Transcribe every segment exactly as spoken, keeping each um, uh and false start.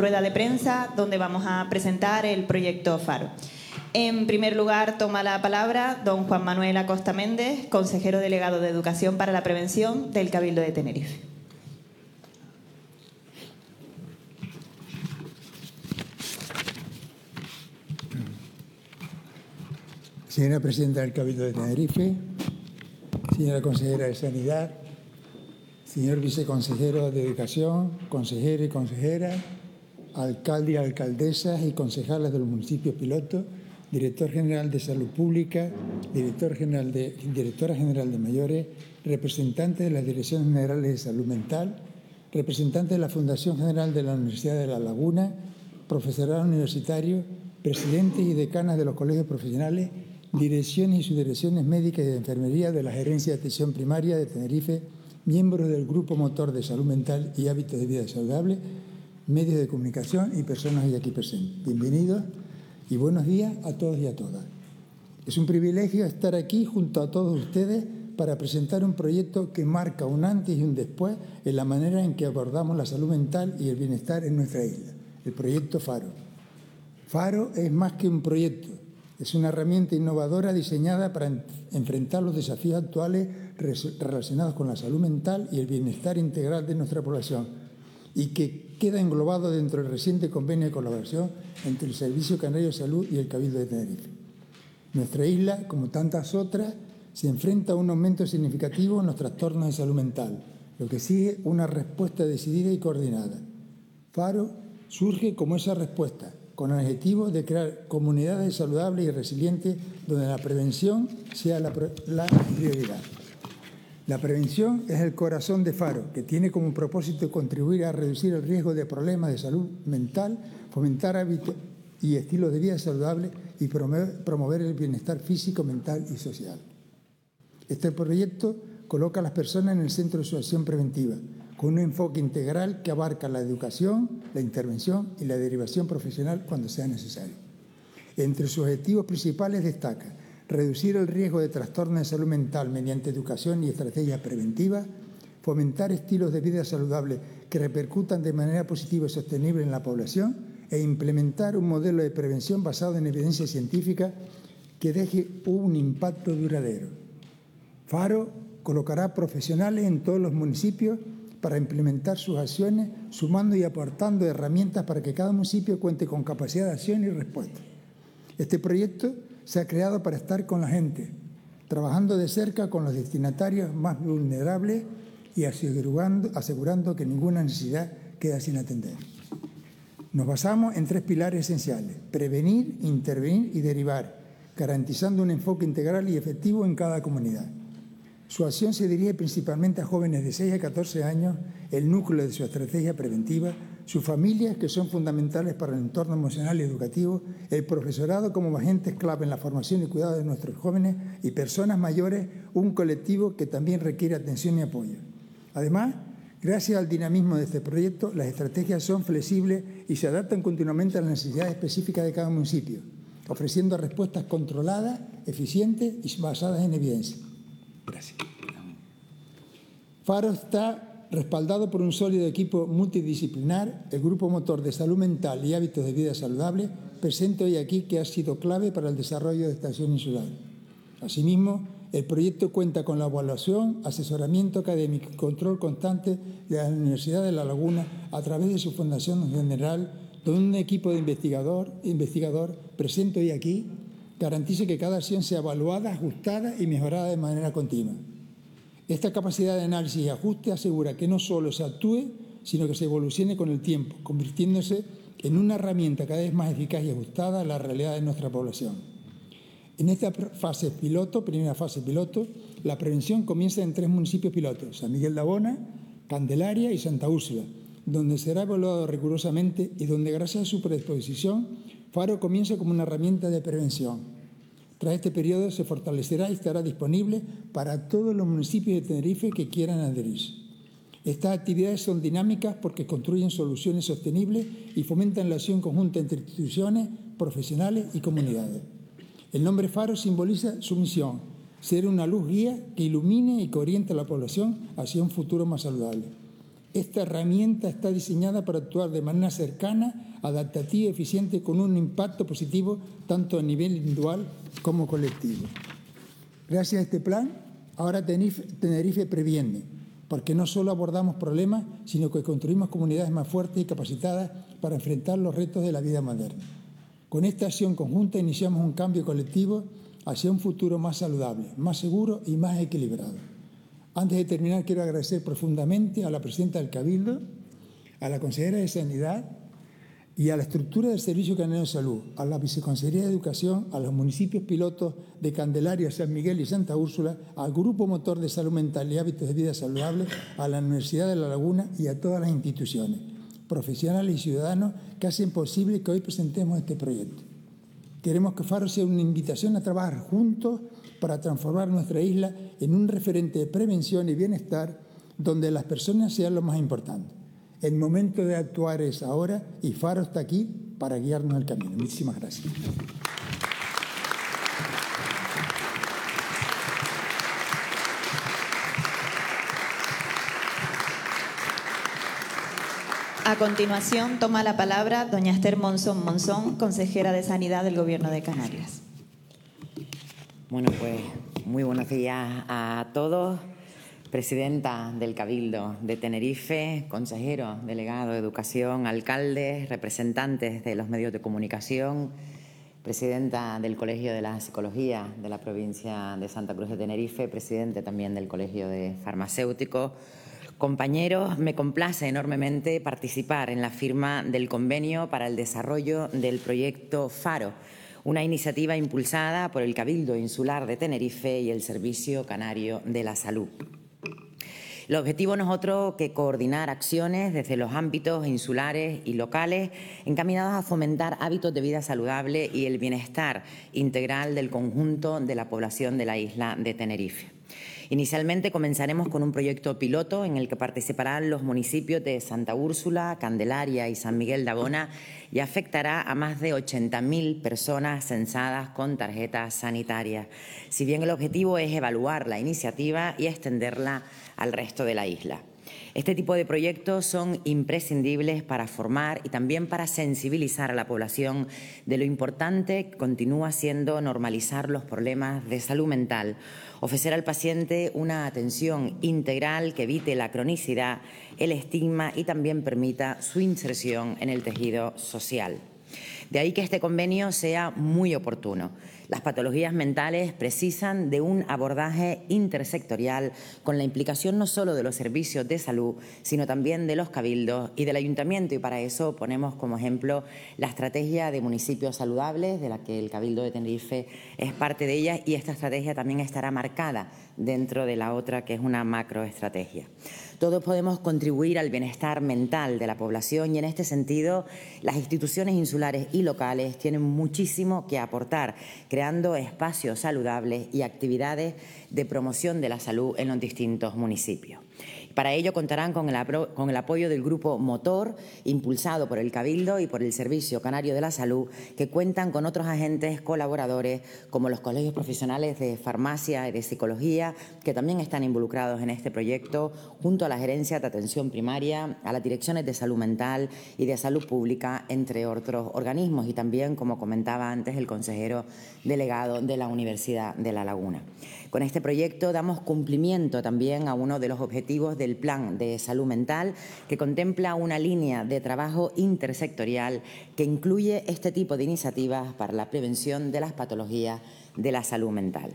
rueda de prensa donde vamos a presentar el proyecto Faro. En primer lugar, toma la palabra don Juan Manuel Acosta Méndez, consejero delegado de Educación para la Prevención del Cabildo de Tenerife. Señora Presidenta del Cabildo de Tenerife, señora Consejera de Sanidad, señor Viceconsejero de Educación, consejero y consejera, alcalde y alcaldesas y concejales de los municipios pilotos, director general de Salud Pública, director general de, directora general de Mayores, representantes de las Direcciones Generales de Salud Mental, representantes de la Fundación General de la Universidad de La Laguna, profesorado universitario, presidentes y decanas de los colegios profesionales, direcciones y subdirecciones médicas y de enfermería de la Gerencia de Atención Primaria de Tenerife, miembros del Grupo Motor de Salud Mental y Hábitos de Vida Saludable, medios de comunicación y personas hoy aquí presentes. Bienvenidos y buenos días a todos y a todas. Es un privilegio estar aquí junto a todos ustedes para presentar un proyecto que marca un antes y un después en la manera en que abordamos la salud mental y el bienestar en nuestra isla, el proyecto Faro. Faro es más que un proyecto, es una herramienta innovadora diseñada para enfrentar los desafíos actuales relacionados con la salud mental y el bienestar integral de nuestra población y que queda englobado dentro del reciente convenio de colaboración entre el Servicio Canario de Salud y el Cabildo de Tenerife. Nuestra isla, como tantas otras, se enfrenta a un aumento significativo en los trastornos de salud mental, lo que sigue una respuesta decidida y coordinada. Faro surge como esa respuesta, con el objetivo de crear comunidades saludables y resilientes donde la prevención sea la, la prioridad. La prevención es el corazón de Faro, que tiene como propósito contribuir a reducir el riesgo de problemas de salud mental, fomentar hábitos y estilos de vida saludables y promover, promover el bienestar físico, mental y social. Este proyecto coloca a las personas en el centro de su acción preventiva, con un enfoque integral que abarca la educación, la intervención y la derivación profesional cuando sea necesario. Entre sus objetivos principales destaca reducir el riesgo de trastornos de salud mental mediante educación y estrategias preventivas, fomentar estilos de vida saludables que repercutan de manera positiva y sostenible en la población e implementar un modelo de prevención basado en evidencia científica que deje un impacto duradero. Faro colocará profesionales en todos los municipios para implementar sus acciones, sumando y aportando herramientas para que cada municipio cuente con capacidad de acción y respuesta. Este proyecto se ha creado para estar con la gente, trabajando de cerca con los destinatarios más vulnerables y asegurando, asegurando que ninguna necesidad queda sin atender. Nos basamos en tres pilares esenciales: prevenir, intervenir y derivar, garantizando un enfoque integral y efectivo en cada comunidad. Su acción se dirige principalmente a jóvenes de seis a catorce años, el núcleo de su estrategia preventiva, sus familias, que son fundamentales para el entorno emocional y educativo, el profesorado como agentes clave en la formación y cuidado de nuestros jóvenes y personas mayores, un colectivo que también requiere atención y apoyo. Además, gracias al dinamismo de este proyecto, las estrategias son flexibles y se adaptan continuamente a las necesidades específicas de cada municipio, ofreciendo respuestas controladas, eficientes y basadas en evidencia. Gracias. Faro está respaldado por un sólido equipo multidisciplinar, el Grupo Motor de Salud Mental y Hábitos de Vida Saludable, presente hoy aquí, que ha sido clave para el desarrollo de esta acción insular. Asimismo, el proyecto cuenta con la evaluación, asesoramiento académico y control constante de la Universidad de La Laguna a través de su Fundación General, donde un equipo de investigador, investigador presente hoy aquí garantice que cada acción sea evaluada, ajustada y mejorada de manera continua. Esta capacidad de análisis y ajuste asegura que no solo se actúe, sino que se evolucione con el tiempo, convirtiéndose en una herramienta cada vez más eficaz y ajustada a la realidad de nuestra población. En esta fase piloto, primera fase piloto, la prevención comienza en tres municipios pilotos: San Miguel de Abona, Candelaria y Santa Úrsula, donde será evaluado rigurosamente y donde, gracias a su predisposición, Faro comienza como una herramienta de prevención. Tras este periodo se fortalecerá y estará disponible para todos los municipios de Tenerife que quieran adherirse. Estas actividades son dinámicas porque construyen soluciones sostenibles y fomentan la acción conjunta entre instituciones, profesionales y comunidades. El nombre Faro simboliza su misión: ser una luz guía que ilumine y que oriente a la población hacia un futuro más saludable. Esta herramienta está diseñada para actuar de manera cercana, adaptativa y eficiente, con un impacto positivo tanto a nivel individual como colectivo. Gracias a este plan, ahora Tenerife, Tenerife previene, porque no solo abordamos problemas, sino que construimos comunidades más fuertes y capacitadas para enfrentar los retos de la vida moderna. Con esta acción conjunta iniciamos un cambio colectivo hacia un futuro más saludable, más seguro y más equilibrado. Antes de terminar, quiero agradecer profundamente a la presidenta del Cabildo, a la consejera de Sanidad y a la estructura del Servicio Canario de Salud, a la Viceconsejería de Educación, a los municipios pilotos de Candelaria, San Miguel y Santa Úrsula, al Grupo Motor de Salud Mental y Hábitos de Vida Saludable, a la Universidad de La Laguna y a todas las instituciones, profesionales y ciudadanos que hacen posible que hoy presentemos este proyecto. Queremos que Faro sea una invitación a trabajar juntos para transformar nuestra isla en un referente de prevención y bienestar donde las personas sean lo más importante. El momento de actuar es ahora y Faro está aquí para guiarnos el camino. Muchísimas gracias. A continuación, toma la palabra doña Esther Monzón Monzón, consejera de Sanidad del Gobierno de Canarias. Bueno, pues muy buenos días a todos. Presidenta del Cabildo de Tenerife, consejero delegado de Educación, alcaldes, representantes de los medios de comunicación, presidenta del Colegio de la Psicología de la provincia de Santa Cruz de Tenerife, presidente también del Colegio de Farmacéuticos. Compañeros, me complace enormemente participar en la firma del convenio para el desarrollo del proyecto Faro, una iniciativa impulsada por el Cabildo Insular de Tenerife y el Servicio Canario de la Salud. El objetivo no es otro que coordinar acciones desde los ámbitos insulares y locales encaminados a fomentar hábitos de vida saludable y el bienestar integral del conjunto de la población de la isla de Tenerife. Inicialmente comenzaremos con un proyecto piloto en el que participarán los municipios de Santa Úrsula, Candelaria y San Miguel de Abona y afectará a más de ochenta mil personas censadas con tarjetas sanitarias, si bien el objetivo es evaluar la iniciativa y extenderla al resto de la isla. Este tipo de proyectos son imprescindibles para formar y también para sensibilizar a la población de lo importante que continúa siendo normalizar los problemas de salud mental, ofrecer al paciente una atención integral que evite la cronicidad, el estigma y también permita su inserción en el tejido social. De ahí que este convenio sea muy oportuno. Las patologías mentales precisan de un abordaje intersectorial con la implicación no solo de los servicios de salud, sino también de los cabildos y del ayuntamiento. Y para eso ponemos como ejemplo la estrategia de municipios saludables, de la que el Cabildo de Tenerife es parte de ella, y esta estrategia también estará marcada dentro de la otra, que es una macroestrategia. Todos podemos contribuir al bienestar mental de la población y, en este sentido, las instituciones insulares y locales tienen muchísimo que aportar, creando espacios saludables y actividades de promoción de la salud en los distintos municipios. Para ello contarán con el, con el apoyo del Grupo Motor, impulsado por el Cabildo y por el Servicio Canario de la Salud, que cuentan con otros agentes colaboradores como los colegios profesionales de farmacia y de psicología, que también están involucrados en este proyecto, junto a la Gerencia de Atención Primaria, a las direcciones de salud mental y de salud pública, entre otros organismos, y también, como comentaba antes, el consejero delegado de la Universidad de La Laguna. Con este proyecto damos cumplimiento también a uno de los objetivos del Plan de Salud Mental, que contempla una línea de trabajo intersectorial que incluye este tipo de iniciativas para la prevención de las patologías de la salud mental.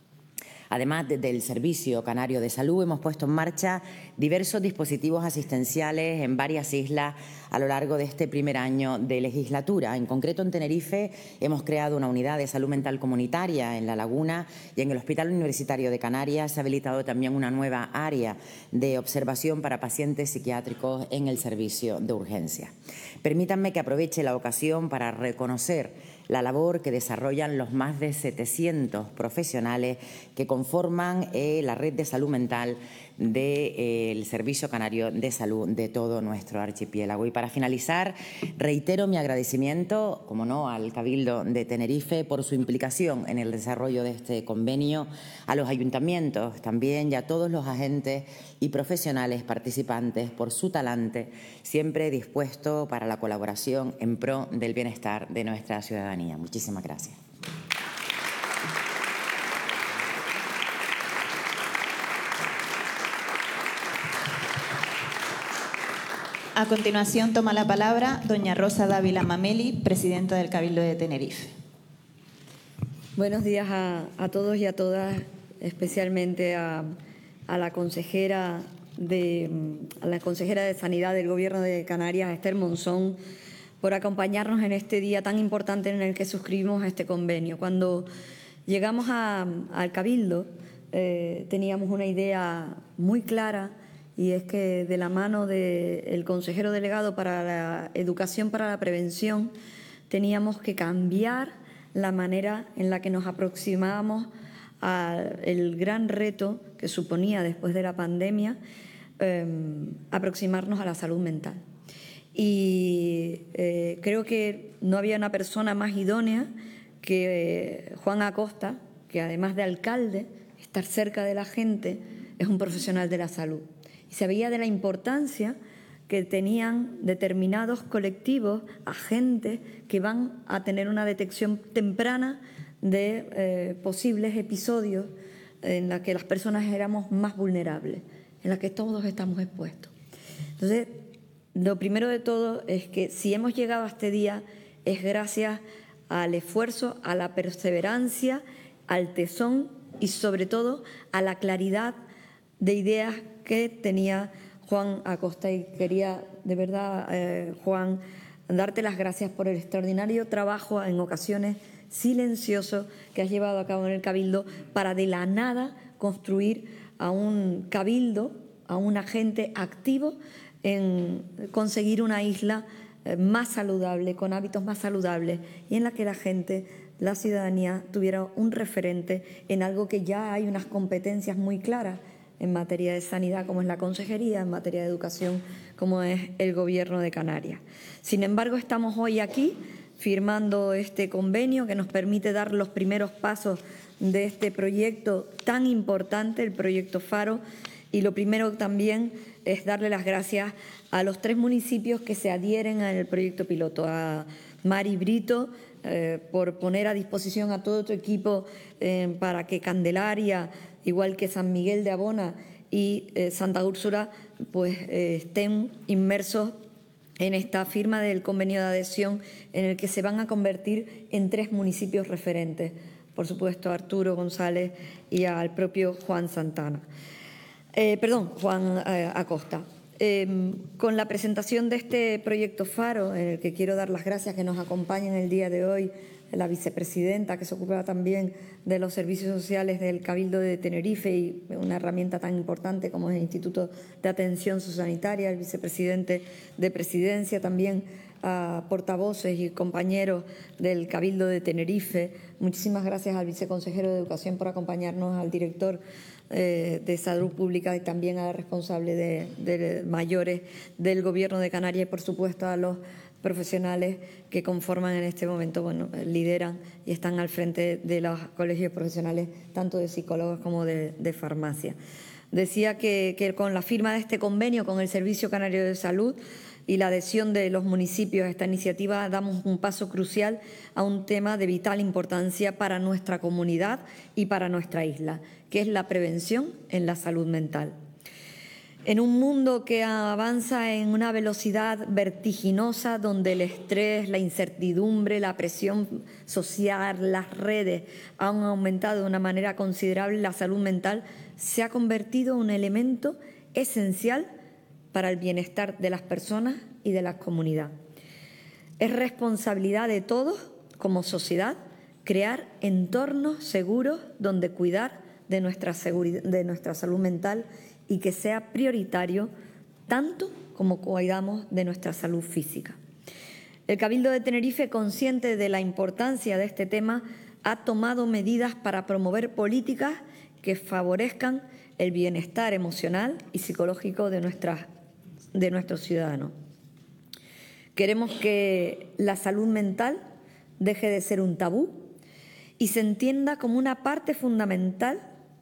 Además, desde el Servicio Canario de Salud hemos puesto en marcha diversos dispositivos asistenciales en varias islas a lo largo de este primer año de legislatura. En concreto, en Tenerife hemos creado una unidad de salud mental comunitaria en La Laguna, y en el Hospital Universitario de Canarias se ha habilitado también una nueva área de observación para pacientes psiquiátricos en el servicio de urgencia. Permítanme que aproveche la ocasión para reconocer la labor que desarrollan los más de setecientos profesionales que conforman eh, la red de salud mental del de, eh, Servicio Canario de Salud de todo nuestro archipiélago. Y para finalizar, reitero mi agradecimiento, como no, al Cabildo de Tenerife por su implicación en el desarrollo de este convenio, a los ayuntamientos también y a todos los agentes y profesionales participantes por su talante, siempre dispuesto para la colaboración en pro del bienestar de nuestra ciudadanía. Muchísimas gracias. A continuación toma la palabra doña Rosa Dávila Mameli, presidenta del Cabildo de Tenerife. Buenos días a, a todos y a todas, especialmente a, a la consejera de a la consejera de Sanidad del Gobierno de Canarias, Esther Monzón, por acompañarnos en este día tan importante en el que suscribimos este convenio. Cuando llegamos a, al Cabildo eh, teníamos una idea muy clara, y es que de la mano del consejero delegado para la educación para la prevención teníamos que cambiar la manera en la que nos aproximábamos al gran reto que suponía después de la pandemia eh, aproximarnos a la salud mental. Y eh, creo que no había una persona más idónea que eh, Juan Acosta, que además de alcalde, estar cerca de la gente, es un profesional de la salud. Y sabía de la importancia que tenían determinados colectivos, agentes, que van a tener una detección temprana de eh, posibles episodios en los que las personas éramos más vulnerables, en los que todos estamos expuestos. Entonces, lo primero de todo es que si hemos llegado a este día es gracias al esfuerzo, a la perseverancia, al tesón y sobre todo a la claridad de ideas que tenía Juan Acosta. Y quería, de verdad, eh, Juan, darte las gracias por el extraordinario trabajo, en ocasiones silencioso, que has llevado a cabo en el Cabildo para de la nada construir a un Cabildo, a un agente activo en conseguir una isla más saludable, con hábitos más saludables y en la que la gente, la ciudadanía, tuviera un referente en algo que ya hay unas competencias muy claras en materia de sanidad, como es la consejería, en materia de educación, como es el Gobierno de Canarias. Sin embargo, estamos hoy aquí firmando este convenio que nos permite dar los primeros pasos de este proyecto tan importante, el proyecto Faro, y lo primero también es darle las gracias a los tres municipios que se adhieren al proyecto piloto, a Mar y Brito, eh, por poner a disposición a todo tu equipo eh, para que Candelaria, igual que San Miguel de Abona y eh, Santa Úrsula, pues eh, estén inmersos en esta firma del convenio de adhesión en el que se van a convertir en tres municipios referentes, por supuesto a Arturo González y al propio Juan Santana. Eh, perdón, Juan eh, Acosta. Eh, con la presentación de este proyecto Faro, en el que quiero dar las gracias que nos acompañan el día de hoy, la vicepresidenta, que se ocupa también de los servicios sociales del Cabildo de Tenerife y una herramienta tan importante como es el Instituto de Atención Sociosanitaria, el vicepresidente de Presidencia, también a portavoces y compañeros del Cabildo de Tenerife. Muchísimas gracias al viceconsejero de Educación por acompañarnos, al director eh, de Salud Pública y también a la responsable de, de mayores del Gobierno de Canarias y, por supuesto, a los profesionales que conforman en este momento, bueno, lideran y están al frente de los colegios profesionales, tanto de psicólogos como de, de farmacia. Decía que, que con la firma de este convenio con el Servicio Canario de Salud y la adhesión de los municipios a esta iniciativa damos un paso crucial a un tema de vital importancia para nuestra comunidad y para nuestra isla, que es la prevención en la salud mental. En un mundo que avanza en una velocidad vertiginosa, donde el estrés, la incertidumbre, la presión social, las redes han aumentado de una manera considerable, la salud mental se ha convertido en un elemento esencial para el bienestar de las personas y de la comunidad. Es responsabilidad de todos, como sociedad, crear entornos seguros donde cuidar de nuestra, seguridad, de nuestra salud mental y que sea prioritario tanto como cuidamos de nuestra salud física. El Cabildo de Tenerife, consciente de la importancia de este tema, ha tomado medidas para promover políticas que favorezcan el bienestar emocional y psicológico de, nuestras, de nuestros ciudadanos. Queremos que la salud mental deje de ser un tabú y se entienda como una parte fundamental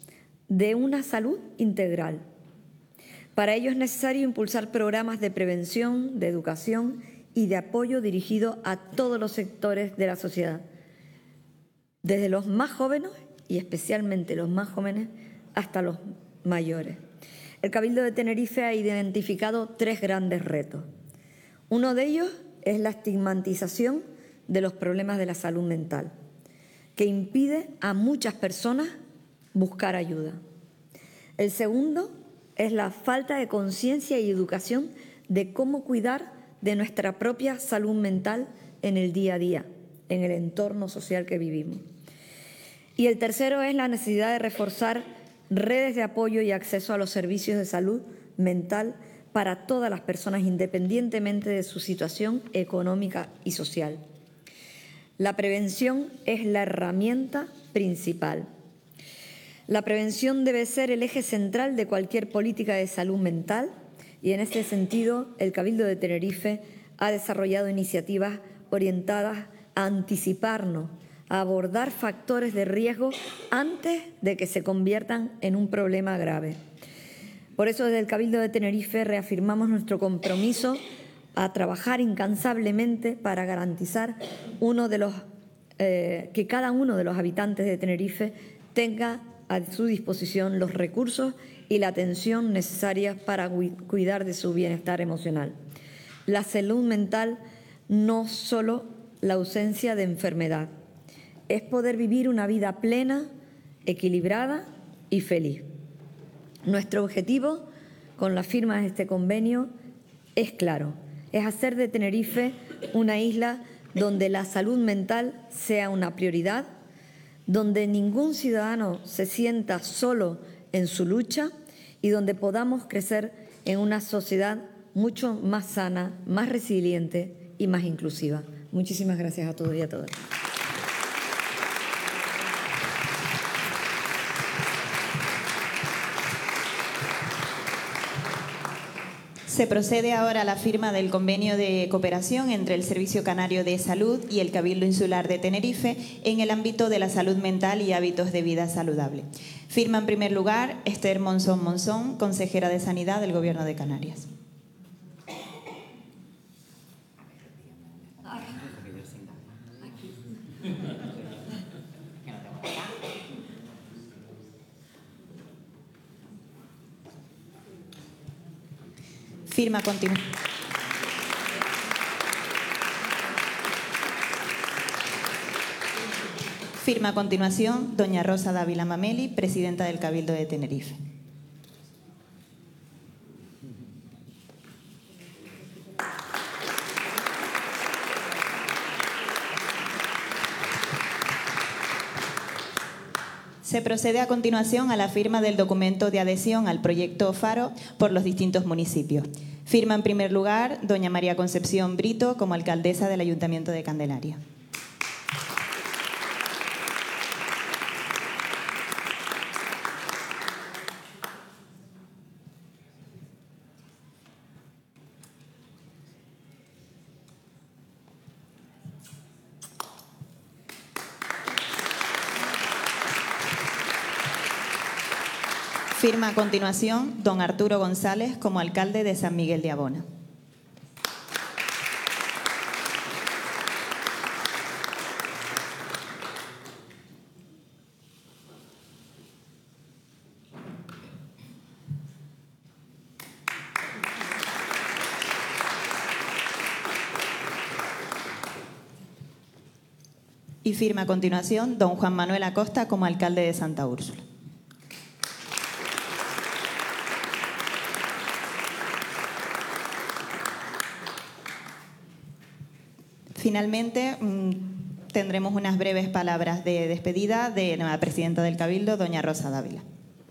de una salud integral. Para ello es necesario impulsar programas de prevención, de educación y de apoyo dirigidos a todos los sectores de la sociedad, desde los más jóvenes y especialmente los más jóvenes hasta los mayores. El Cabildo de Tenerife ha identificado tres grandes retos. Uno de ellos es la estigmatización de los problemas de la salud mental, que impide a muchas personas buscar ayuda. El segundo es la falta de conciencia y educación de cómo cuidar de nuestra propia salud mental en el día a día, en el entorno social que vivimos. Y el tercero es la necesidad de reforzar redes de apoyo y acceso a los servicios de salud mental para todas las personas, independientemente de su situación económica y social. La prevención es la herramienta principal. La prevención debe ser el eje central de cualquier política de salud mental y, en este sentido, el Cabildo de Tenerife ha desarrollado iniciativas orientadas a anticiparnos, a abordar factores de riesgo antes de que se conviertan en un problema grave. Por eso, desde el Cabildo de Tenerife reafirmamos nuestro compromiso a trabajar incansablemente para garantizar uno de los, eh, que cada uno de los habitantes de Tenerife tenga a su disposición los recursos y la atención necesarias para cuidar de su bienestar emocional. La salud mental no es solo la ausencia de enfermedad, es poder vivir una vida plena, equilibrada y feliz. Nuestro objetivo con la firma de este convenio es claro, es hacer de Tenerife una isla donde la salud mental sea una prioridad, donde ningún ciudadano se sienta solo en su lucha y donde podamos crecer en una sociedad mucho más sana, más resiliente y más inclusiva. Muchísimas gracias a todos y a todas. Se procede ahora a la firma del convenio de cooperación entre el Servicio Canario de Salud y el Cabildo Insular de Tenerife en el ámbito de la salud mental y hábitos de vida saludable. Firma en primer lugar Esther Monzón Monzón, consejera de Sanidad del Gobierno de Canarias. Firma continua. Firma a continuación doña Rosa Dávila Mameli, presidenta del Cabildo de Tenerife. Se procede a continuación a la firma del documento de adhesión al proyecto Faro por los distintos municipios. Firma en primer lugar doña María Concepción Brito como alcaldesa del Ayuntamiento de Candelaria. Firma a continuación don Arturo González como alcalde de San Miguel de Abona. Y firma a continuación don Juan Manuel Acosta como alcalde de Santa Úrsula. Finalmente, tendremos unas breves palabras de despedida de la presidenta del Cabildo, doña Rosa Dávila.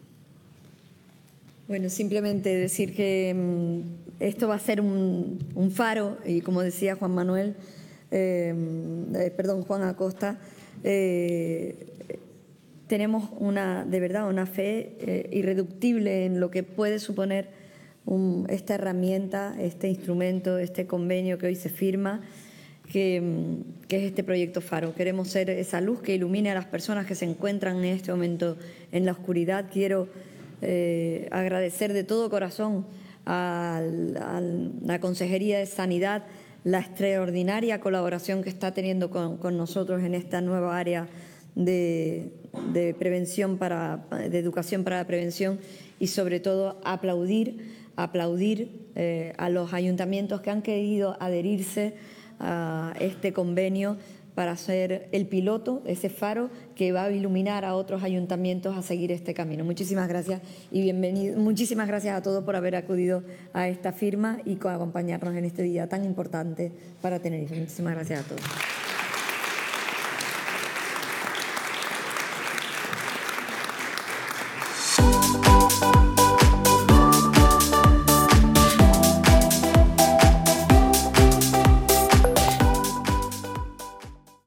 Bueno, simplemente decir que um, esto va a ser un, un faro, y como decía Juan Manuel, eh, eh, perdón, Juan Acosta, eh, tenemos una, de verdad una fe eh, irreductible en lo que puede suponer un, esta herramienta, este instrumento, este convenio que hoy se firma, que, que es este proyecto Faro. Queremos ser esa luz que ilumine a las personas que se encuentran en este momento en la oscuridad. Quiero eh, agradecer de todo corazón a la Consejería de Sanidad la extraordinaria colaboración que está teniendo con, con nosotros en esta nueva área de, de prevención para, de educación para la prevención, y sobre todo aplaudir, aplaudir eh, a los ayuntamientos que han querido adherirse a este convenio para ser el piloto, ese faro que va a iluminar a otros ayuntamientos a seguir este camino. Muchísimas gracias y bienvenido. Muchísimas gracias a todos por haber acudido a esta firma y por acompañarnos en este día tan importante para Tenerife. Muchísimas gracias a todos.